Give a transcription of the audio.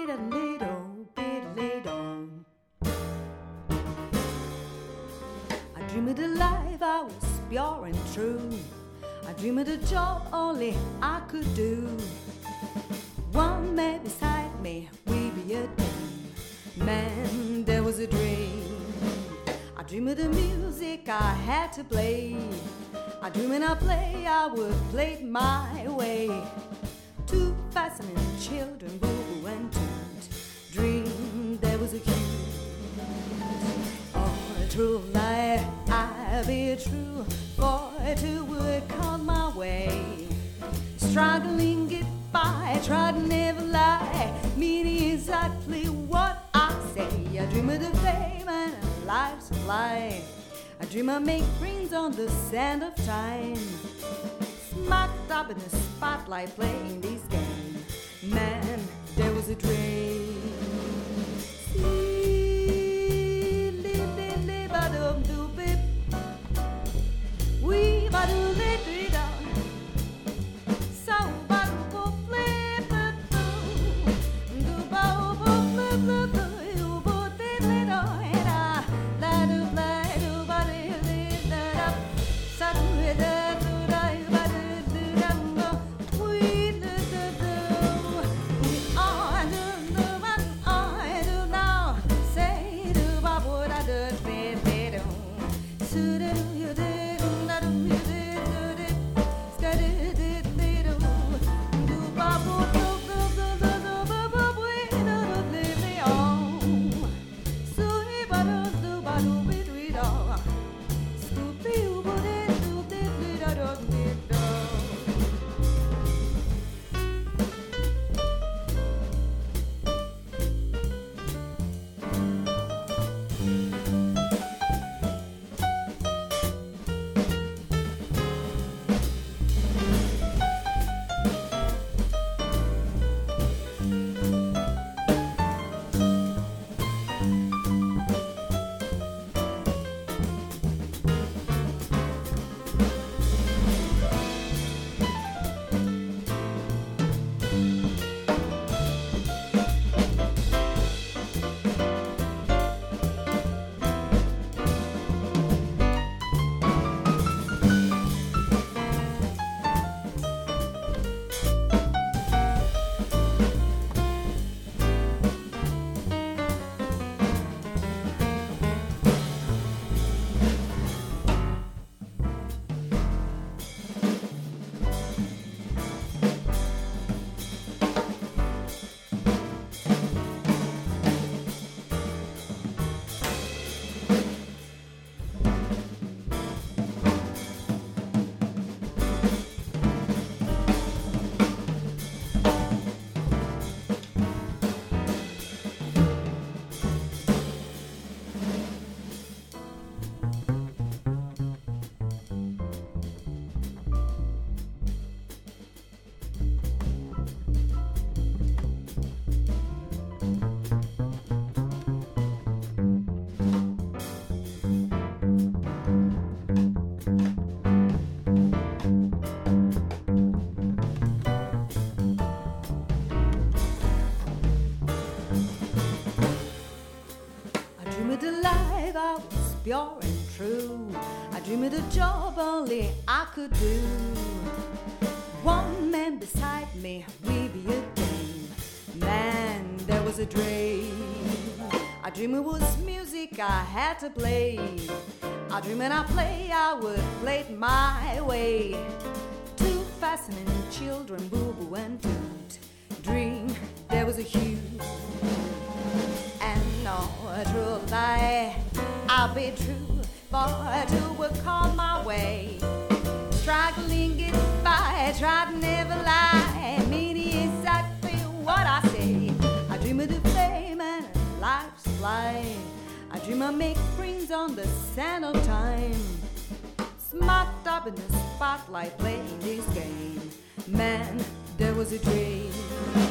I dream of the life I was pure and true. I dream of the job only I could do. One man beside me, we be a team. Man, there was a dream. I dream of the music I had to play. I dream when I play, I would play it my way. Two fascinating children, boo-boo and toot. Dream there was a cute. Oh, a true life, I'll be true. For two would come my way. Struggling, get by, try to never lie. Meaning exactly what I say. I dream of the fame and life's supply. I dream I make rings on the sand of time. Smacked up in the spotlight playing these games. Man, there was a dream. Pure and true. I dream of the job only I could do. One man beside me, we be a team. Man, there was a dream. I dream it was music I had to play. I dream when I play, I would play it my way. Two fascinating children, boo-boo and toot. Dream there was a hue. And no, a true lie, I'll be true, for two will come my way. Struggling, get by, try to never lie. Meaning exactly what I say. I dream of the fame and life's supply. I dream I make rings on the sand of time. Smacked up in the spotlight playing this game. Man, there was a dream.